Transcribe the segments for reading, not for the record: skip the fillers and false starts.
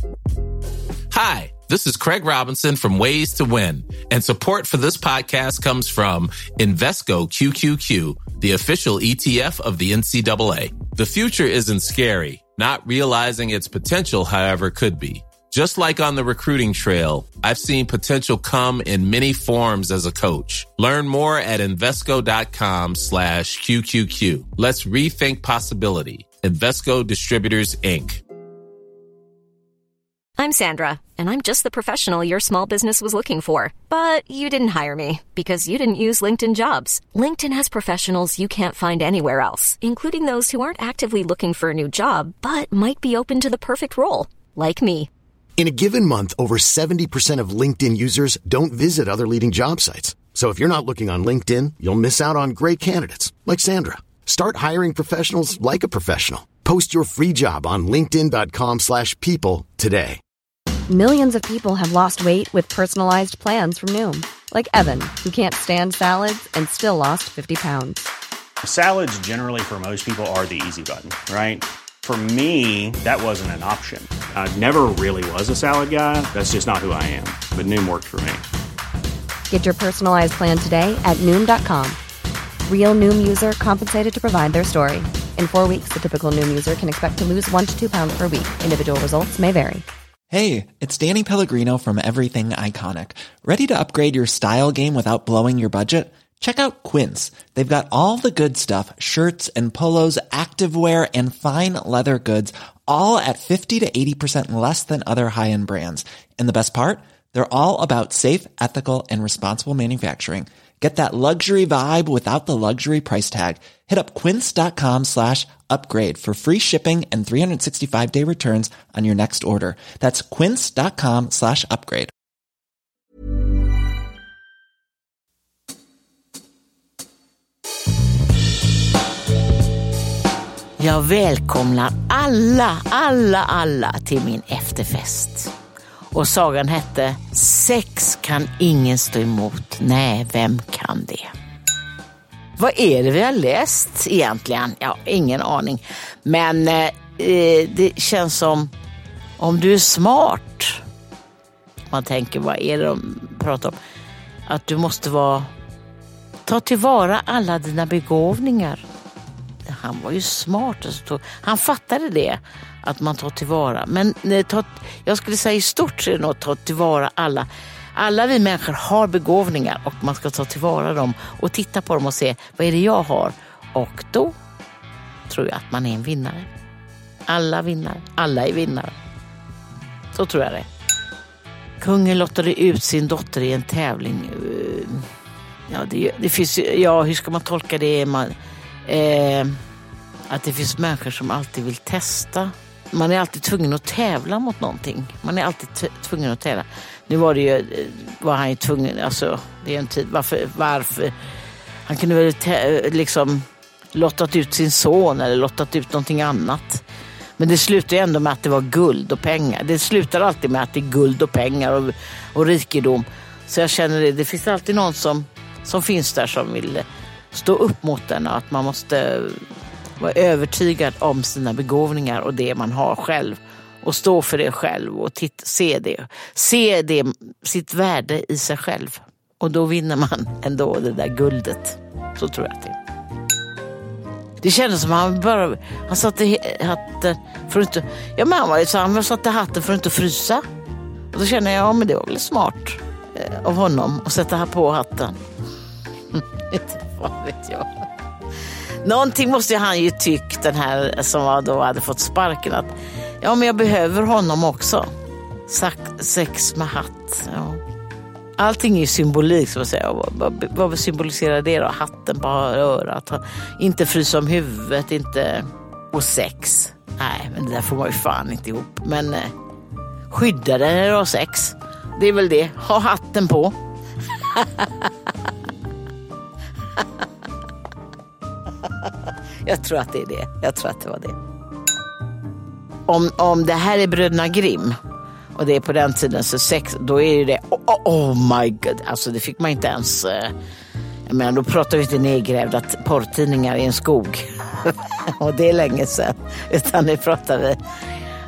Hi, this is Craig Robinson from Ways to Win, and support for this podcast comes from Invesco QQQ, the official ETF of the NCAA. The future isn't scary. Not realizing its potential, however, could be. Just like on the recruiting trail, I've seen potential come in many forms as a coach. Learn more at Invesco.com/QQQ. Let's rethink possibility. Invesco Distributors, Inc. I'm Sandra, and I'm just the professional your small business was looking for. But you didn't hire me because you didn't use LinkedIn Jobs. LinkedIn has professionals you can't find anywhere else, including those who aren't actively looking for a new job, but might be open to the perfect role, like me. In a given month, over 70% of LinkedIn users don't visit other leading job sites. So if you're not looking on LinkedIn, you'll miss out on great candidates, like Sandra. Start hiring professionals like a professional. Post your free job on linkedin.com/people today. Millions of people have lost weight with personalized plans from Noom. Like Evan, who can't stand salads and still lost 50 pounds. Salads generally for most people are the easy button, right? For me, that wasn't an option. I never really was a salad guy. That's just not who I am. But Noom worked for me. Get your personalized plan today at Noom.com. Real Noom user compensated to provide their story. In 4 weeks, the typical Noom user can expect to lose 1 to 2 pounds per week. Individual results may vary. Hey, it's Danny Pellegrino from Everything Iconic. Ready to upgrade your style game without blowing your budget? Check out Quince. They've got all the good stuff, shirts and polos, activewear, and fine leather goods, all at 50 to 80% less than other high-end brands. And the best part? They're all about safe, ethical, and responsible manufacturing. Get that luxury vibe without the luxury price tag. Hit up quince.com/upgrade for free shipping and 365-day returns on your next order. That's quince.com/upgrade. Jag välkomnar alla till min efterfest. Och sagan hette Sex kan ingen stå emot. Nej, vem kan det? Vad är det vi har läst egentligen? Ja, ingen aning. Men det känns som om du är smart. Man tänker, vad är det de pratar om? Att du måste ta tillvara alla dina begåvningar. Han var ju smart. Han fattade det, att man tar tillvara. Men jag skulle säga i stort så är det nog att ta tillvara alla. Alla vi människor har begåvningar och man ska ta tillvara dem och titta på dem och se, vad är det jag har? Och då tror jag att man är en vinnare. Alla vinner. Alla är vinnare. Så tror jag det. Kungen lottade ut sin dotter i en tävling. Ja, det finns, ja, hur ska man tolka det? Att det finns människor som alltid vill testa. Man är alltid tvungen att tävla mot någonting. Man är alltid tvungen att tävla. Nu var han ju tvungen, alltså det är en tid, varför? Han kunde väl liksom lottat ut sin son eller lottat ut någonting annat. Men det slutar ju ändå med att det var guld och pengar. Det slutar alltid med att det är guld och pengar och rikedom. Så jag känner det finns alltid någon som finns där som vill stå upp mot den, och att man måste vara övertygad om sina begåvningar och det man har själv och stå för det själv och se det sitt värde i sig själv, och då vinner man ändå det där guldet. Så tror jag att det kändes som han satte hatten för att inte, ja, men han satte hatten för att inte frysa, och då känner jag, ja, men det var väl smart av honom att sätta på hatten. Vad vet jag. Någonting måste han ju tyckt, den här som då hade fått sparken, att ja, men jag behöver honom också. Sex med hatt. Ja. Allting är ju symbolik, så att säga. Vad symboliserar det då? Hatten på örat, inte frysa om huvudet, inte, och sex. Nej, men det där får man ju fan inte ihop. Men skydda den när du har sex. Det är väl det. Ha hatten på. Jag tror att det är det. Jag tror att det var det. Om det här är Bröderna Grimm och det är på den tiden så sex, då är det oh my god. Alltså det fick man inte ens. Jag menar, då pratar vi inte nedgrävda porrtidningar i en skog. Och det är länge sedan. Utan nu pratar vi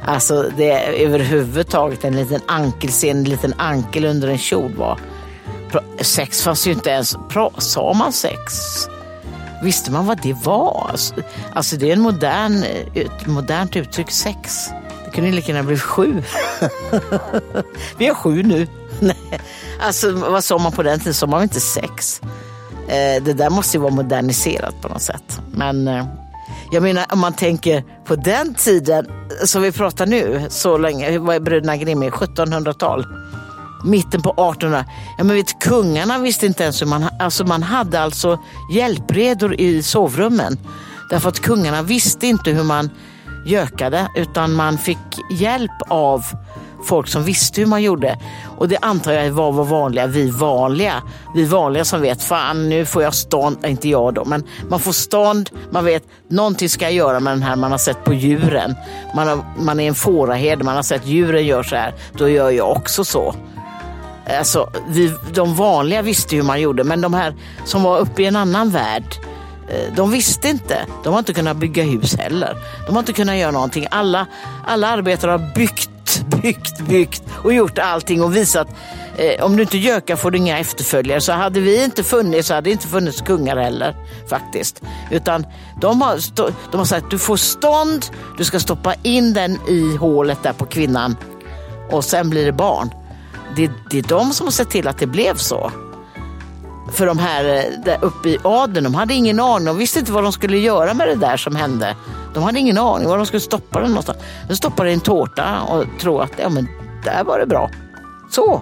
Alltså det är överhuvudtaget en liten ankel, se en liten ankel under en kjol var. Sex fanns ju inte ens, sa man sex? Visste man vad det var? Alltså det är ett modernt uttryck, sex. Det kunde lika gärna bli 7. Vi är 7 nu. Alltså vad sa man på den tiden? Sa man inte sex? Det där måste ju vara moderniserat på något sätt. Men jag menar, om man tänker på den tiden som vi pratar nu, så länge, vad är Bröderna Grimm, 1700-tal? Mitten på 1800. Ja, men vet, kungarna visste inte ens hur man hade alltså hjälpredor i sovrummen. Därför att kungarna visste inte hur man gökade, utan man fick hjälp av folk som visste hur man gjorde. Och det antar jag var vanliga. Vi vanliga som vet, fan nu får jag stånd, inte jag då, men man får stånd, man vet, någonting ska jag göra med den här, man har sett på djuren. Man är en fåraherde, man har sett djuren gör så här, då gör jag också så. Alltså, de vanliga visste hur man gjorde, men de här som var uppe i en annan värld, de visste inte. De har inte kunnat bygga hus heller. De har inte kunnat göra någonting. Alla arbetare har byggt och gjort allting och visat, om du inte gökar får du inga efterföljare. Så hade vi inte funnits, så hade det inte funnits kungar heller faktiskt. Utan de har sagt, du får stånd, du ska stoppa in den i hålet där på kvinnan och sen blir det barn. Det är de som har sett till att det blev så. För de här där uppe i adeln, de hade ingen aning. De visste inte vad de skulle göra med det där som hände. De hade ingen aning var de skulle stoppa den någonstans. De stoppade i en tårta och trodde att ja, men där var det bra. Så.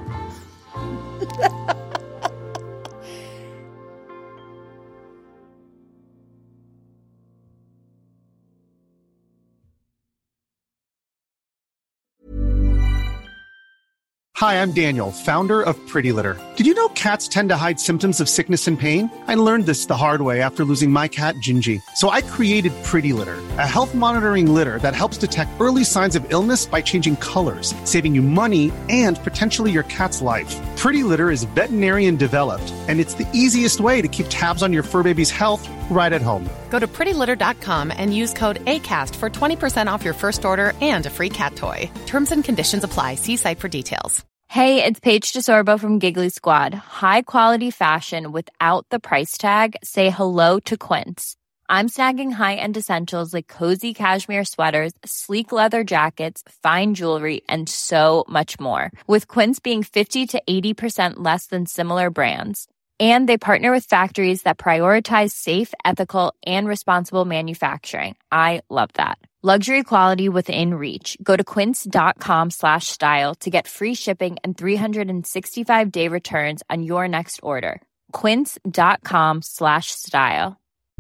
Hi, I'm Daniel, founder of Pretty Litter. Did you know cats tend to hide symptoms of sickness and pain? I learned this the hard way after losing my cat, Gingy. So I created Pretty Litter, a health monitoring litter that helps detect early signs of illness by changing colors, saving you money and potentially your cat's life. Pretty Litter is veterinarian developed, and it's the easiest way to keep tabs on your fur baby's health right at home. Go to prettylitter.com and use code ACAST for 20% off your first order and a free cat toy. Terms and conditions apply. See site for details. Hey, it's Paige DeSorbo from Giggly Squad. High quality fashion without the price tag. Say hello to Quince. I'm snagging high-end essentials like cozy cashmere sweaters, sleek leather jackets, fine jewelry, and so much more. With Quince being 50 to 80% less than similar brands. And they partner with factories that prioritize safe, ethical, and responsible manufacturing. I love that. Luxury quality within reach. Go to quince.com/style to get free shipping and 365-day returns on your next order. Quince.com/style.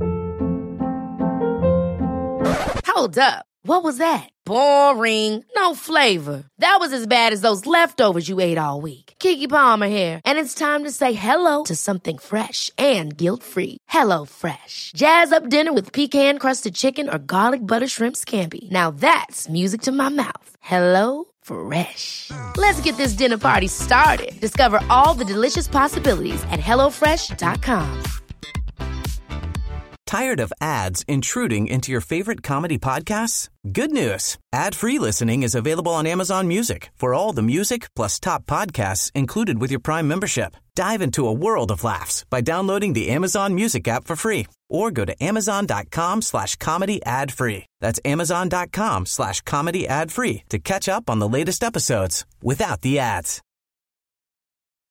Hold up. What was that? Boring. No flavor. That was as bad as those leftovers you ate all week. Keke Palmer here. And it's time to say hello to something fresh and guilt-free. Hello Fresh. Jazz up dinner with pecan-crusted chicken or garlic butter shrimp scampi. Now that's music to my mouth. Hello Fresh. Let's get this dinner party started. Discover all the delicious possibilities at hellofresh.com. Tired of ads intruding into your favorite comedy podcasts? Good news. Ad-free listening is available on Amazon Music for all the music plus top podcasts included with your Prime membership. Dive into a world of laughs by downloading the Amazon Music app for free or go to amazon.com/comedy ad-free. That's amazon.com/comedy ad-free to catch up on the latest episodes without the ads.